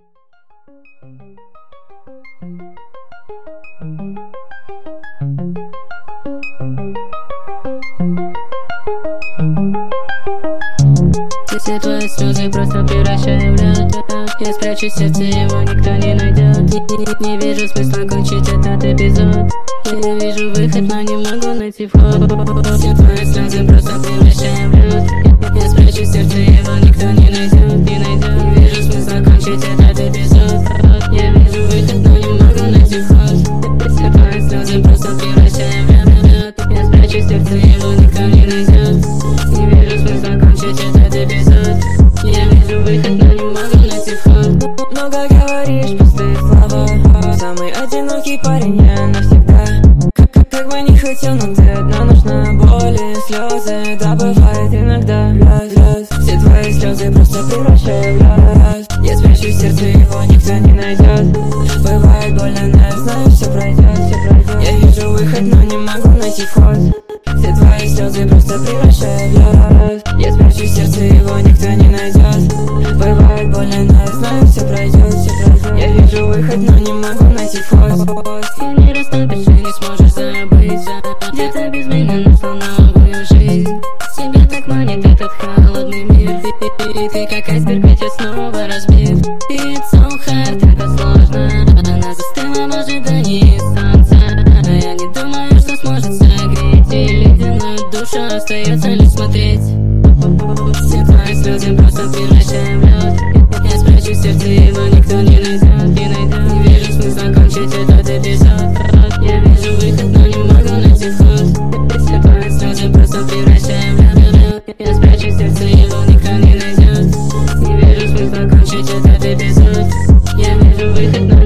Все твои слезы просто превращаю в лед. Я спрячу сердце, его никто не найдет. Не вижу смысла кончить этот эпизод. Я вижу выход, но не могу найти вход. Все твои слезы просто превращаю в лед. Я спрячу сердце, его никто не найдет. Не вижу смысла кончить этот эпизод. Я вижу выход, но не могу найти вход. Все твои слезы просто превращаю в лед. Я спрячу сердце, его никто не найдет. Не вижу смысла кончить этот эпизод. Я вижу выход, но не могу найти вход. Много говоришь, пустые слова. Самый одинокий парень я навсегда. Как бы не хотел, но ты одна нужна. Боли, слезы, да бывает иногда. Все твои слезы просто превращаю в лед. Я спрячу сердце, его никто не найдет. Бывает больно, но я знаю, все пройдет. Я вижу выход, но не могу найти вход. Все твои слезы просто превращаю в лед. Я спрячу сердце, его никто не найдет. Бывает больно, но я знаю, все пройдет. Я вижу выход, но не могу найти вход. Ты не растопишь и не сможешь забыть. Где-то без меня нашла новую жизнь. Тебя так манит этот холодный мир. И ты как айсберг, ведь я снова разбит. It's so hard, это сложно. Она застыла в ожидании солнца. А я не думаю, что сможет согреть. И ледяную душу остается лишь смотреть. Все твои слезы просто превращаю в лед. Я спрячу сердце, его никто не найдет. Не вижу смысла кончить этот эпизод. Я вижу выход, но не могу найти вход. Все твои слезы просто превращаю в лед. Я спрячу сердце, его никто не найдет. Не вижу смысла кончить этот эпизод. Я вижу выход, но